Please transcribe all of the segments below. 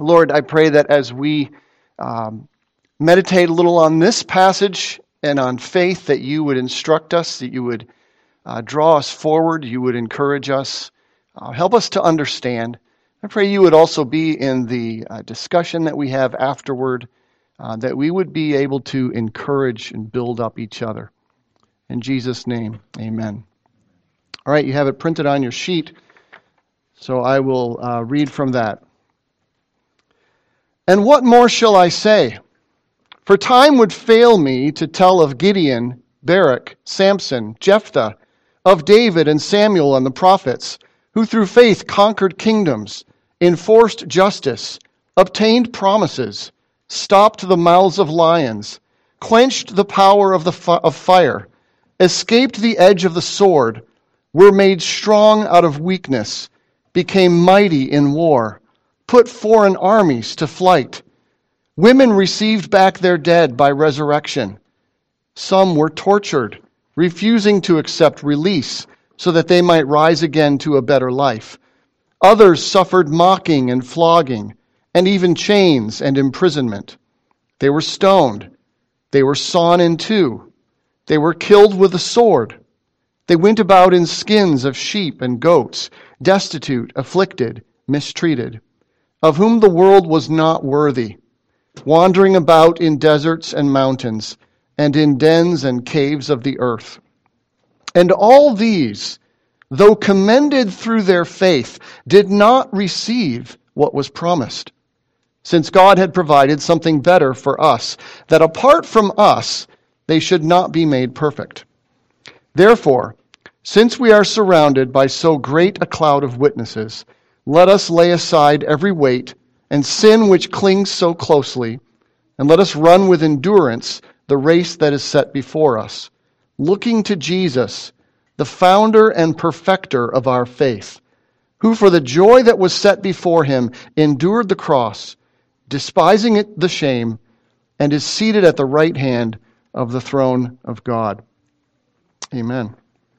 Lord, I pray that as we meditate a little on this passage and on faith, that you would instruct us, that you would draw us forward, you would encourage us, help us to understand. I pray you would also be in the discussion that we have afterward, that we would be able to encourage and build up each other. In Jesus' name, amen. All right, you have it printed on your sheet, so I will read from that. And what more shall I say? For time would fail me to tell of Gideon, Barak, Samson, Jephthah, of David and Samuel and the prophets, who through faith conquered kingdoms, enforced justice, obtained promises, stopped the mouths of lions, quenched the power of fire, escaped the edge of the sword, were made strong out of weakness, became mighty in war, put foreign armies to flight. Women received back their dead by resurrection. Some were tortured, refusing to accept release so that they might rise again to a better life. Others suffered mocking and flogging, and even chains and imprisonment. They were stoned. They were sawn in two. They were killed with the sword. They went about in skins of sheep and goats, destitute, afflicted, mistreated, of whom the world was not worthy, wandering about in deserts and mountains, and in dens and caves of the earth. And all these, though commended through their faith, did not receive what was promised, since God had provided something better for us, that apart from us, they should not be made perfect. Therefore, since we are surrounded by so great a cloud of witnesses, let us lay aside every weight and sin which clings so closely, and let us run with endurance the race that is set before us, looking to Jesus, the founder and perfecter of our faith, who for the joy that was set before him endured the cross, despising it the shame, and is seated at the right hand of the throne of God. Amen.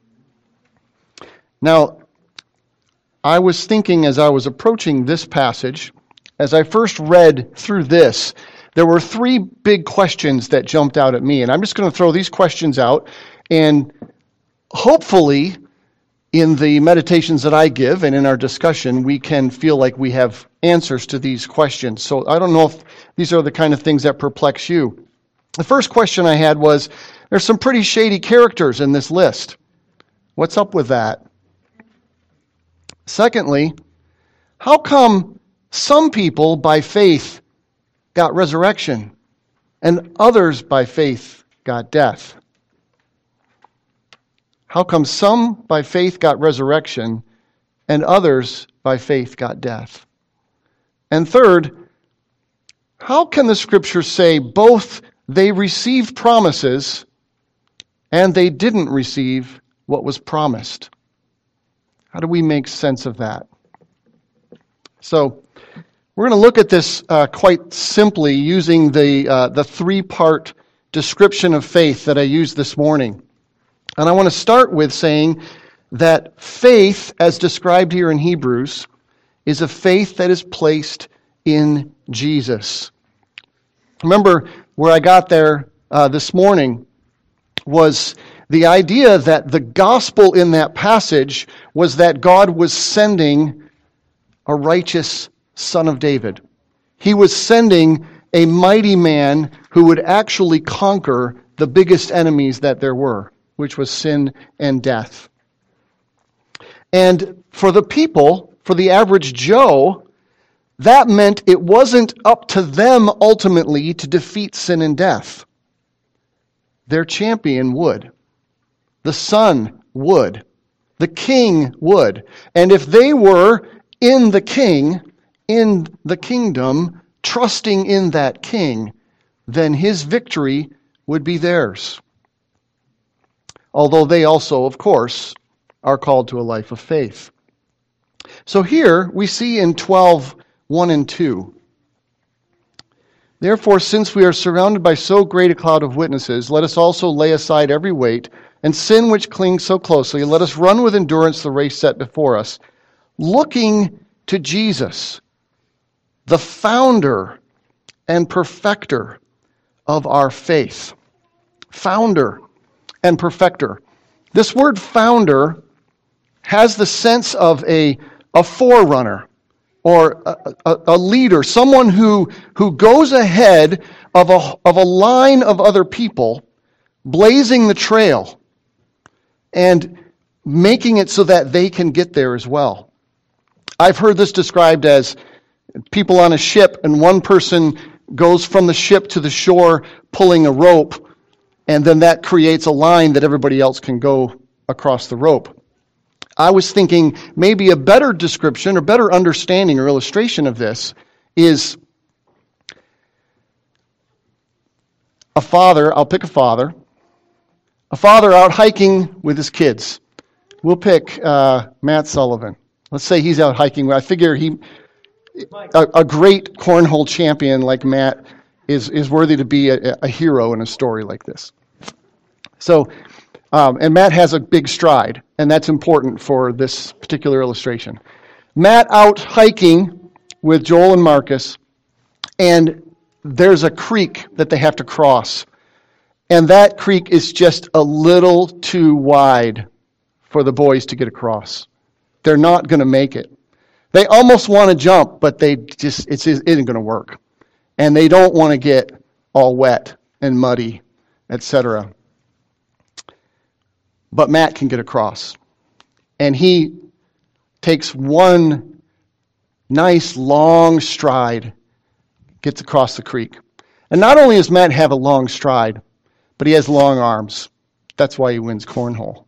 Now, I was thinking as I was approaching this passage, as I first read through this, there were three big questions that jumped out at me. And I'm just going to throw these questions out, and hopefully in the meditations that I give and in our discussion, we can feel like we have answers to these questions. So I don't know if these are the kind of things that perplex you. The first question I had was, there's some pretty shady characters in this list. What's up with that? Secondly, how come some people by faith got resurrection and others by faith got death? How come some by faith got resurrection and others by faith got death? And third, how can the scriptures say both they received promises and they didn't receive what was promised? How do we make sense of that? So, we're going to look at this quite simply using the three-part description of faith that I used this morning. And I want to start with saying that faith, as described here in Hebrews, is a faith that is placed in Jesus. Remember, where I got there this morning was the idea that the gospel in that passage was that God was sending a righteous Son of David. He was sending a mighty man who would actually conquer the biggest enemies that there were, which was sin and death. And for the people, for the average Joe, that meant it wasn't up to them ultimately to defeat sin and death. Their champion would. The Son would. The King would. And if they were in the King, in the kingdom, trusting in that King, then his victory would be theirs. Although they also, of course, are called to a life of faith. So here we see in 12:1 and 2, therefore, since we are surrounded by so great a cloud of witnesses, let us also lay aside every weight and sin which clings so closely, and let us run with endurance the race set before us, looking to Jesus, the founder and perfecter of our faith. Founder and perfecter. This word founder has the sense of a forerunner or a leader, someone who goes ahead of a line of other people, blazing the trail and making it so that they can get there as well. I've heard this described as people on a ship, and one person goes from the ship to the shore pulling a rope, and then that creates a line that everybody else can go across the rope. I was thinking maybe a better description or better understanding or illustration of this is a father. I'll pick a father out hiking with his kids. We'll pick Matt Sullivan. Let's say he's out hiking. I figure a great cornhole champion like Matt is worthy to be a hero in a story like this. So, and Matt has a big stride, and that's important for this particular illustration. Matt out hiking with Joel and Marcus, and there's a creek that they have to cross. And that creek is just a little too wide for the boys to get across. They're not going to make it. They almost want to jump, but it isn't going to work. And they don't want to get all wet and muddy, etc. But Matt can get across. And he takes one nice long stride, gets across the creek. And not only does Matt have a long stride, but he has long arms. That's why he wins cornhole.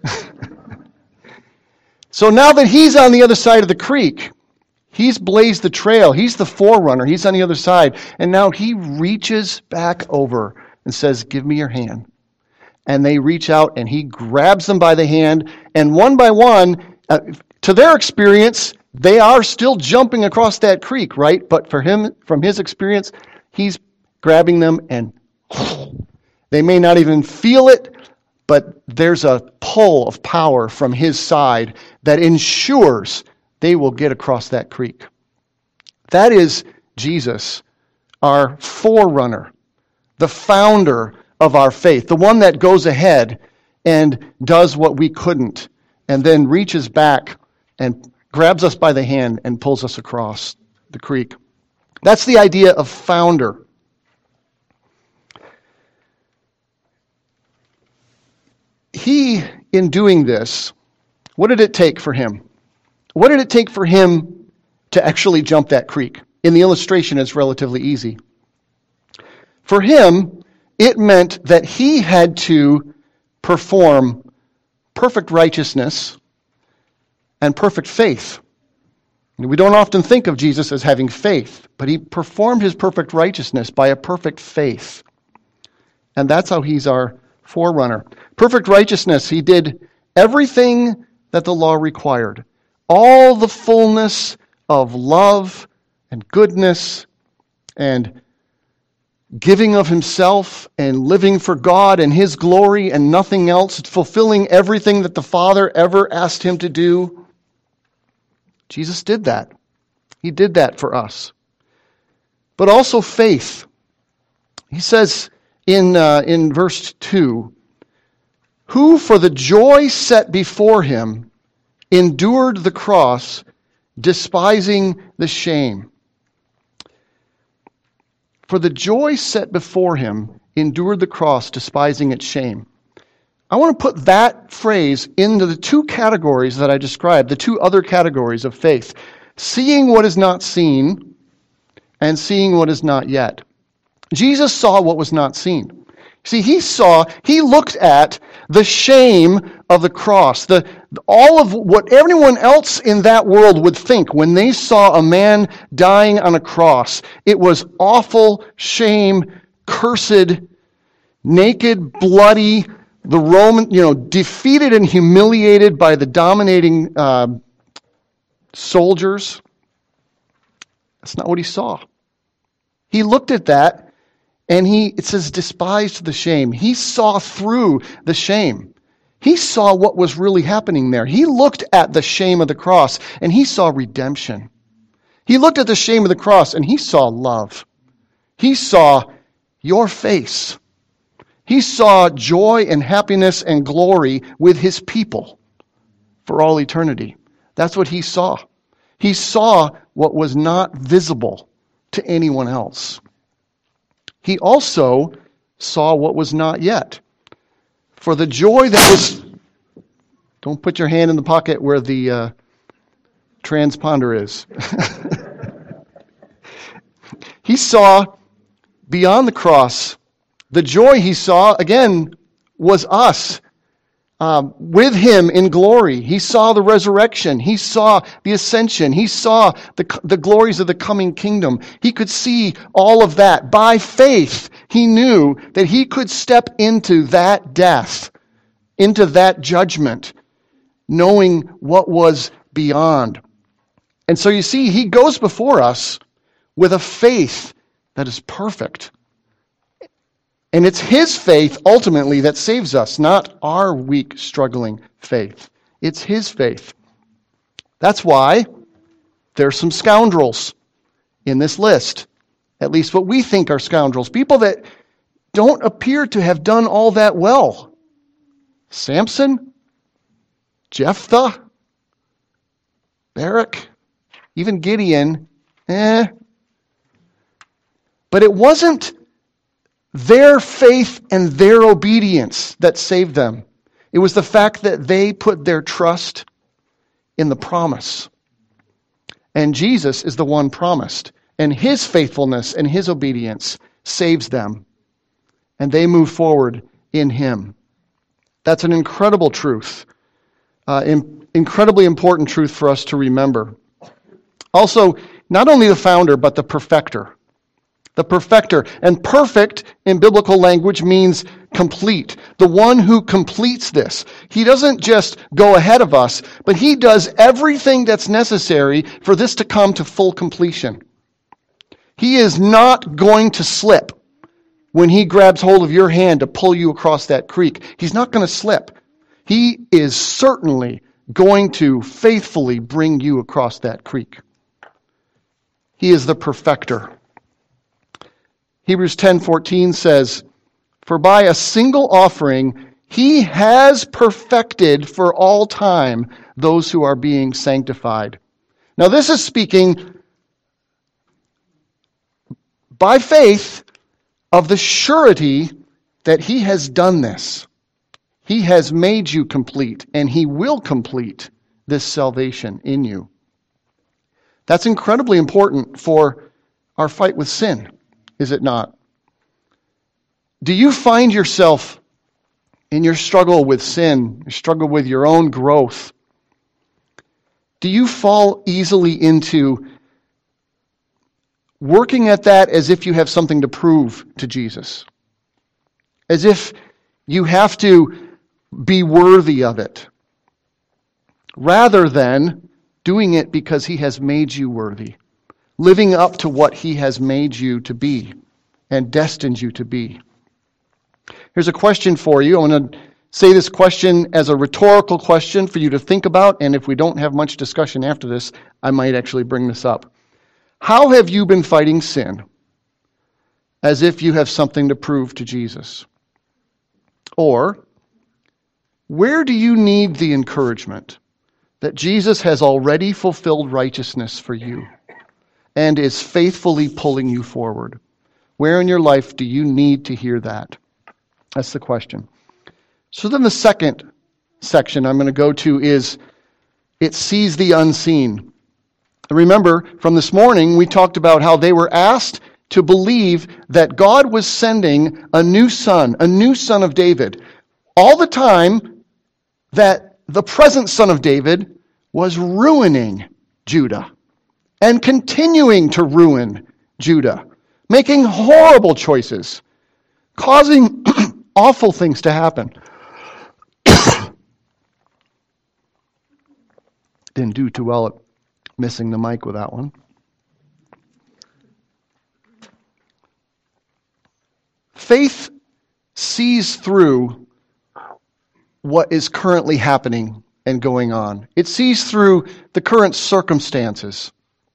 So now that he's on the other side of the creek, he's blazed the trail. He's the forerunner. He's on the other side. And now he reaches back over and says, "Give me your hand." And they reach out and he grabs them by the hand. And one by one, to their experience, they are still jumping across that creek, right? But for him, from his experience, he's grabbing them and they may not even feel it, but there's a pull of power from his side that ensures they will get across that creek. That is Jesus, our forerunner, the founder of our faith, the one that goes ahead and does what we couldn't, and then reaches back and grabs us by the hand and pulls us across the creek. That's the idea of founder. He, in doing this, what did it take for him? What did it take for him to actually jump that creek? In the illustration, it's relatively easy. For him, it meant that he had to perform perfect righteousness and perfect faith. We don't often think of Jesus as having faith, but he performed his perfect righteousness by a perfect faith. And that's how he's our forerunner. Perfect righteousness, he did everything that the law required. All the fullness of love and goodness and giving of himself and living for God and his glory and nothing else, fulfilling everything that the Father ever asked him to do. Jesus did that. He did that for us. But also faith. He says in verse 2, who for the joy set before him endured the cross, despising the shame. For the joy set before him endured the cross, despising its shame. I want to put that phrase into the two categories that I described, the two other categories of faith. Seeing what is not seen and seeing what is not yet. Jesus saw what was not seen. See, he looked at the shame of the cross, all of what everyone else in that world would think when they saw a man dying on a cross. It was awful, shame, cursed, naked, bloody, the Roman, defeated and humiliated by the dominating soldiers. That's not what he saw. He looked at that and it says, despised the shame. He saw through the shame. He saw what was really happening there. He looked at the shame of the cross and he saw redemption. He looked at the shame of the cross and he saw love. He saw your face. He saw joy and happiness and glory with his people for all eternity. That's what he saw. He saw what was not visible to anyone else. He also saw what was not yet. For the joy that was... Don't put your hand in the pocket where the transponder is. He saw beyond the cross. The joy he saw, again, was us with him in glory. He saw the resurrection. He saw the ascension. He saw the glories of the coming kingdom. He could see all of that. By faith, he knew that he could step into that death, into that judgment, knowing what was beyond. And so you see, he goes before us with a faith that is perfect. And it's his faith, ultimately, that saves us, not our weak, struggling faith. It's his faith. That's why there's some scoundrels in this list. At least what we think are scoundrels. People that don't appear to have done all that well. Samson, Jephthah, Barak, even Gideon. But it wasn't their faith and their obedience that saved them. It was the fact that they put their trust in the promise. And Jesus is the one promised. And his faithfulness and his obedience saves them. And they move forward in him. That's an incredible truth. Incredibly important truth for us to remember. Also, not only the founder, but the perfecter. The perfecter. And perfect in biblical language means complete. The one who completes this. He doesn't just go ahead of us, but he does everything that's necessary for this to come to full completion. He is not going to slip when he grabs hold of your hand to pull you across that creek. He's not going to slip. He is certainly going to faithfully bring you across that creek. He is the perfecter. Hebrews 10:14 says, "For by a single offering he has perfected for all time those who are being sanctified." Now this is speaking by faith of the surety that he has done this. He has made you complete, and he will complete this salvation in you. That's incredibly important for our fight with sin, is it not? Do you find yourself in your struggle with sin, your struggle with your own growth? Do you fall easily into working at that as if you have something to prove to Jesus? As if you have to be worthy of it, rather than doing it because he has made you worthy, living up to what he has made you to be and destined you to be. Here's a question for you. I'm going to say this question as a rhetorical question for you to think about, and if we don't have much discussion after this, I might actually bring this up. How have you been fighting sin as if you have something to prove to Jesus? Or, where do you need the encouragement that Jesus has already fulfilled righteousness for you and is faithfully pulling you forward? Where in your life do you need to hear that? That's the question. So then the second section I'm going to go to is, it sees the unseen. Remember, from this morning, we talked about how they were asked to believe that God was sending a new son of David, all the time that the present son of David was ruining Judah and continuing to ruin Judah, making horrible choices, causing awful things to happen. Didn't do too well at missing the mic with that one. Faith sees through what is currently happening and going on. It sees through the current circumstances.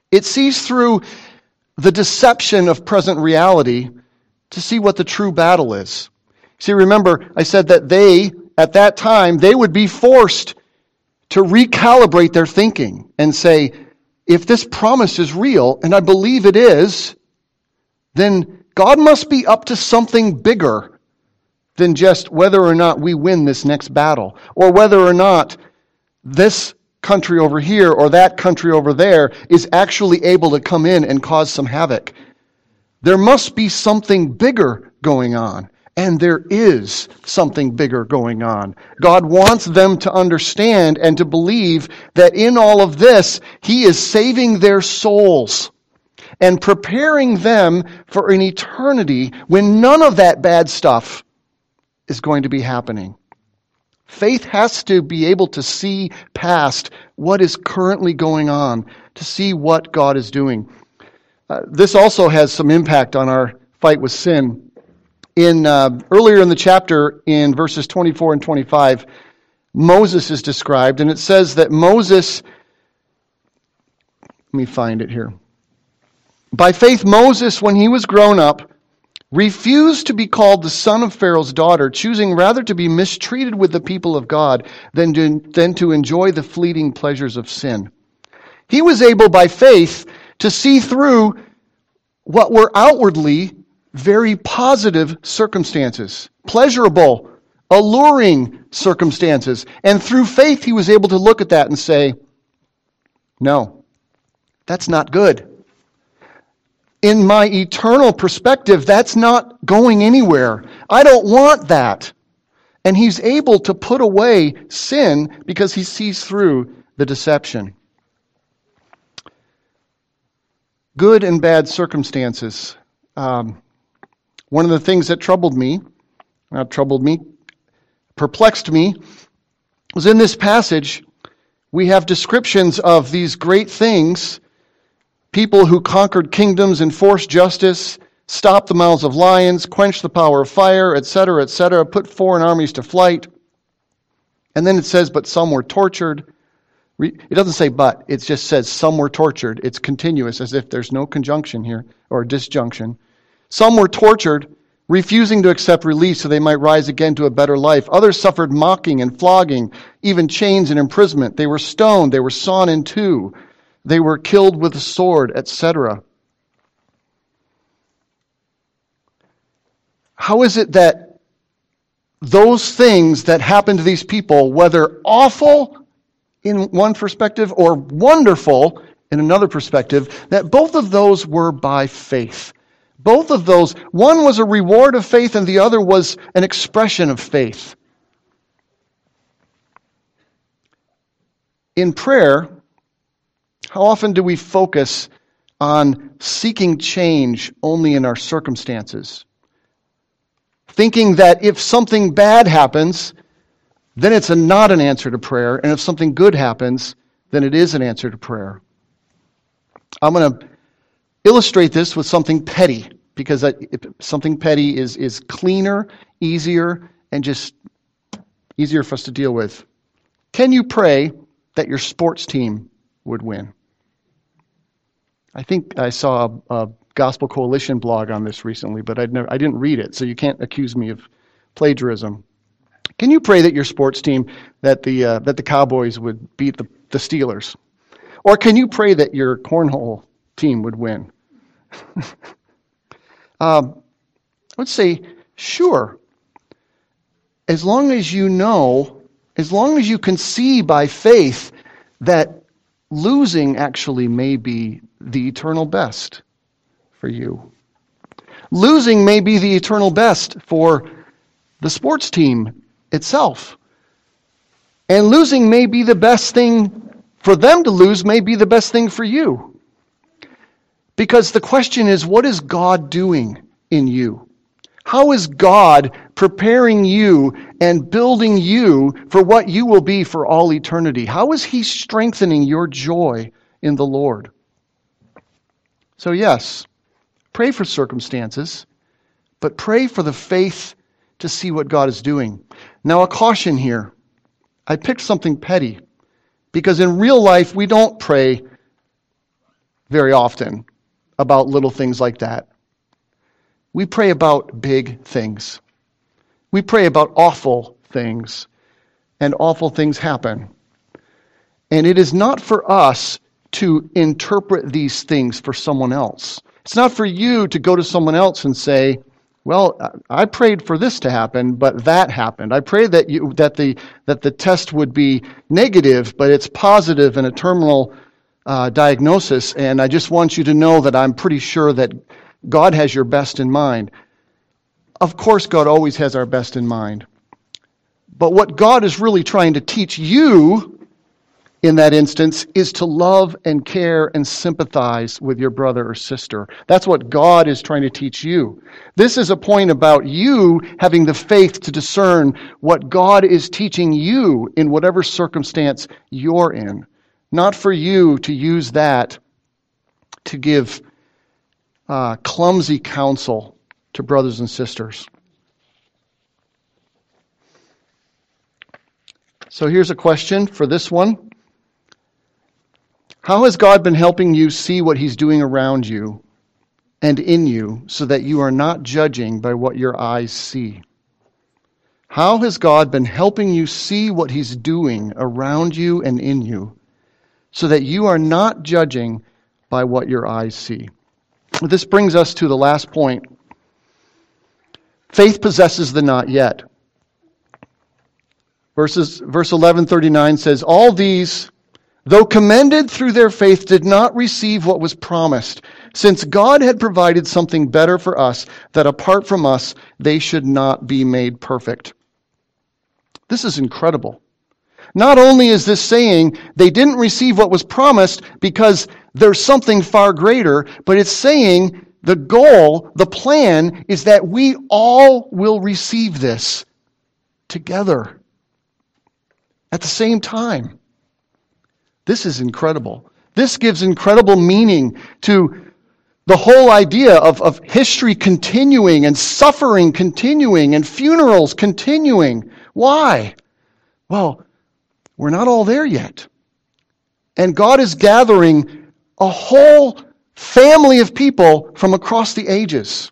It sees through the deception of present reality to see what the true battle is. See, remember, I said that at that time, they would be forced to recalibrate their thinking and say, if this promise is real, and I believe it is, then God must be up to something bigger than just whether or not we win this next battle, or whether or not this country over here or that country over there is actually able to come in and cause some havoc. There must be something bigger going on. And there is something bigger going on. God wants them to understand and to believe that in all of this, He is saving their souls and preparing them for an eternity when none of that bad stuff is going to be happening. Faith has to be able to see past what is currently going on, to see what God is doing. This also has some impact on our fight with sin. Earlier in the chapter, in verses 24 and 25, Moses is described, and it says that Moses, let me find it here. By faith, Moses, when he was grown up, refused to be called the son of Pharaoh's daughter, choosing rather to be mistreated with the people of God than to enjoy the fleeting pleasures of sin. He was able, by faith, to see through what were outwardly very positive circumstances, pleasurable, alluring circumstances. And through faith, he was able to look at that and say, no, that's not good. In my eternal perspective, that's not going anywhere. I don't want that. And he's able to put away sin because he sees through the deception. Good and bad circumstances. One of the things that perplexed me, was in this passage, we have descriptions of these great things, people who conquered kingdoms, enforced justice, stopped the mouths of lions, quenched the power of fire, etc., put foreign armies to flight. And then it says, but some were tortured. It doesn't say but, it just says some were tortured. It's continuous, as if there's no conjunction here, or disjunction. Some were tortured, refusing to accept release so they might rise again to a better life. Others suffered mocking and flogging, even chains and imprisonment. They were stoned, they were sawn in two, they were killed with a sword, etc. How is it that those things that happened to these people, whether awful in one perspective or wonderful in another perspective, that both of those were by faith? Both of those, one was a reward of faith and the other was an expression of faith. In prayer, how often do we focus on seeking change only in our circumstances? Thinking that if something bad happens, then it's not an answer to prayer, and if something good happens, then it is an answer to prayer. I'm going to illustrate this with something petty, because something petty is cleaner, easier, and just easier for us to deal with. Can you pray that your sports team would win? I think I saw a Gospel Coalition blog on this recently, but I didn't read it, so you can't accuse me of plagiarism. Can you pray that your sports team, that the Cowboys would beat the Steelers? Or can you pray that your cornhole team would win? I would say, sure. As long as you know, as long as you can see by faith that losing actually may be the eternal best for you. Losing may be the eternal best for the sports team itself. And losing may be the best thing for them to lose, may be the best thing for you. Because the question is, what is God doing in you? How is God preparing you and building you for what you will be for all eternity? How is He strengthening your joy in the Lord? So yes, pray for circumstances, but pray for the faith to see what God is doing. Now, a caution here. I picked something petty, because in real life we don't pray very often about little things like that. We pray about big things. We pray about awful things, and awful things happen. And it is not for us to interpret these things for someone else. It's not for you to go to someone else and say, well, I prayed for this to happen, but that happened. I prayed that the test would be negative, but it's positive and a terminal diagnosis, and I just want you to know that I'm pretty sure that God has your best in mind. Of course, God always has our best in mind. But what God is really trying to teach you in that instance is to love and care and sympathize with your brother or sister. That's what God is trying to teach you. This is a point about you having the faith to discern what God is teaching you in whatever circumstance you're in. Not for you to use that to give clumsy counsel to brothers and sisters. So here's a question for this one. How has God been helping you see what He's doing around you and in you so that you are not judging by what your eyes see? How has God been helping you see what He's doing around you and in you so that you are not judging by what your eyes see? This brings us to the last point. Faith possesses the not yet. Verse 11:39 says, all these, though commended through their faith, did not receive what was promised, since God had provided something better for us, that apart from us they should not be made perfect. This is incredible. Not only is this saying they didn't receive what was promised because there's something far greater, but it's saying the goal, the plan, is that we all will receive this together at the same time. This is incredible. This gives incredible meaning to the whole idea of history continuing and suffering continuing and funerals continuing. Why? Well, we're not all there yet. And God is gathering a whole family of people from across the ages.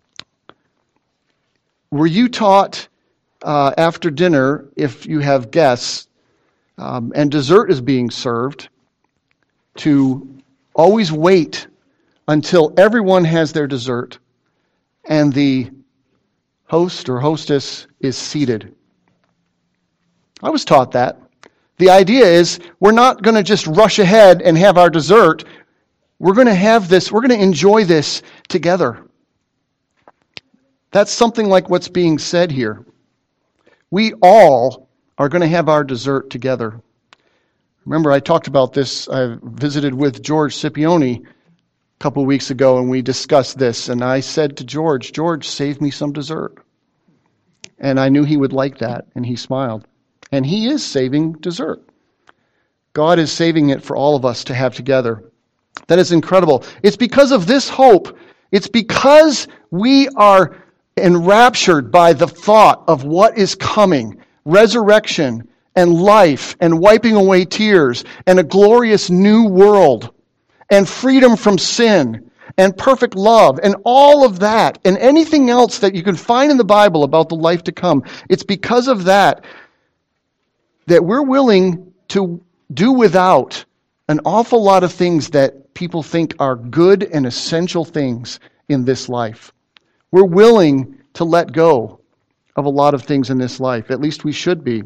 Were you taught after dinner, if you have guests, and dessert is being served, to always wait until everyone has their dessert and the host or hostess is seated? I was taught that. The idea is we're not going to just rush ahead and have our dessert. We're going to have this, we're going to enjoy this together. That's something like what's being said here. We all are going to have our dessert together. Remember, I talked about this. I visited with George Scipione a couple of weeks ago, and we discussed this. And I said to George, save me some dessert. And I knew he would like that, and he smiled. And he is saving dessert. God is saving it for all of us to have together. That is incredible. It's because of this hope. It's because we are enraptured by the thought of what is coming. Resurrection and life and wiping away tears and a glorious new world and freedom from sin and perfect love and all of that and anything else that you can find in the Bible about the life to come. It's because of that we're willing to do without an awful lot of things that people think are good and essential things in this life. We're willing to let go of a lot of things in this life. At least we should be. It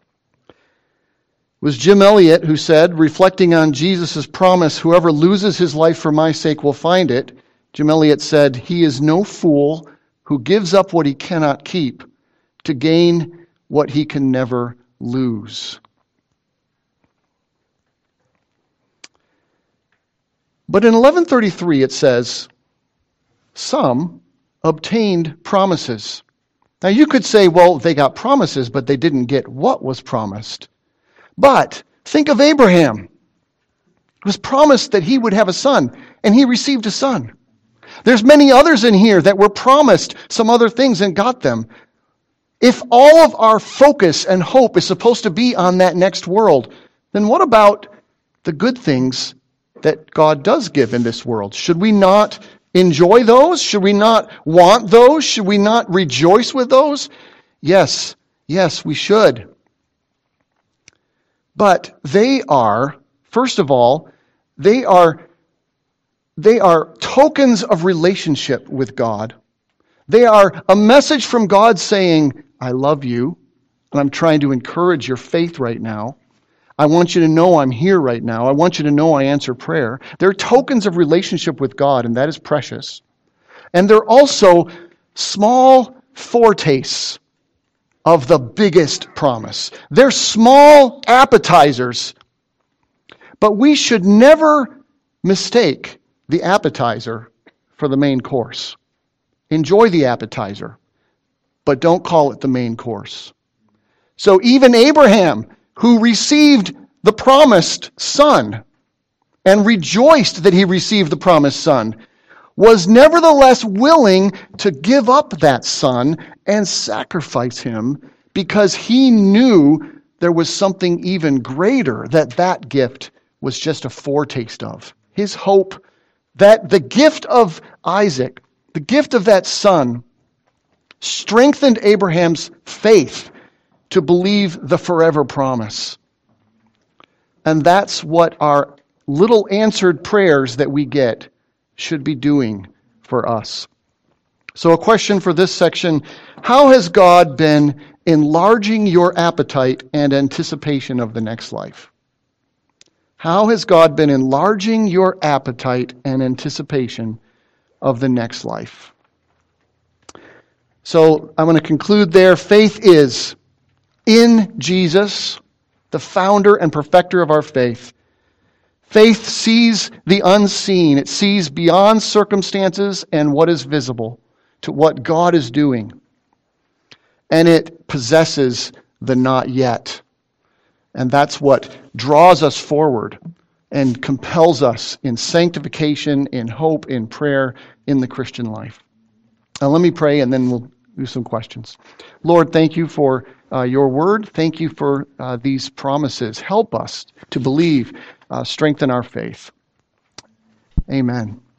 was Jim Elliot who said, reflecting on Jesus' promise, whoever loses his life for my sake will find it. Jim Elliot said, he is no fool who gives up what he cannot keep to gain what he can never lose. But in 11:33 it says, some obtained promises. Now you could say, well, they got promises, but they didn't get what was promised. But think of Abraham. It was promised that he would have a son, and he received a son. There's many others in here that were promised some other things and got them. If all of our focus and hope is supposed to be on that next world, then what about the good things that God does give in this world. Should we not enjoy those? Should we not want those? Should we not rejoice with those? Yes, we should. But they are, first of all, they are tokens of relationship with God. They are a message from God saying, I love you, and I'm trying to encourage your faith right now. I want you to know I'm here right now. I want you to know I answer prayer. They're tokens of relationship with God, and that is precious. And they're also small foretastes of the biggest promise. They're small appetizers, but we should never mistake the appetizer for the main course. Enjoy the appetizer, but don't call it the main course. So even Abraham, who received the promised son and rejoiced that he received the promised son, was nevertheless willing to give up that son and sacrifice him because he knew there was something even greater that gift was just a foretaste of. His hope that the gift of Isaac, the gift of that son, strengthened Abraham's faith to believe the forever promise. And that's what our little answered prayers that we get should be doing for us. So a question for this section: how has God been enlarging your appetite and anticipation of the next life? How has God been enlarging your appetite and anticipation of the next life? So I'm going to conclude there. Faith is in Jesus, the founder and perfecter of our faith. Faith sees the unseen. It sees beyond circumstances and what is visible to what God is doing. And it possesses the not yet. And that's what draws us forward and compels us in sanctification, in hope, in prayer, in the Christian life. Now let me pray and then we'll do some questions. Lord, thank you for your word. Thank you for these promises. Help us to believe, strengthen our faith. Amen.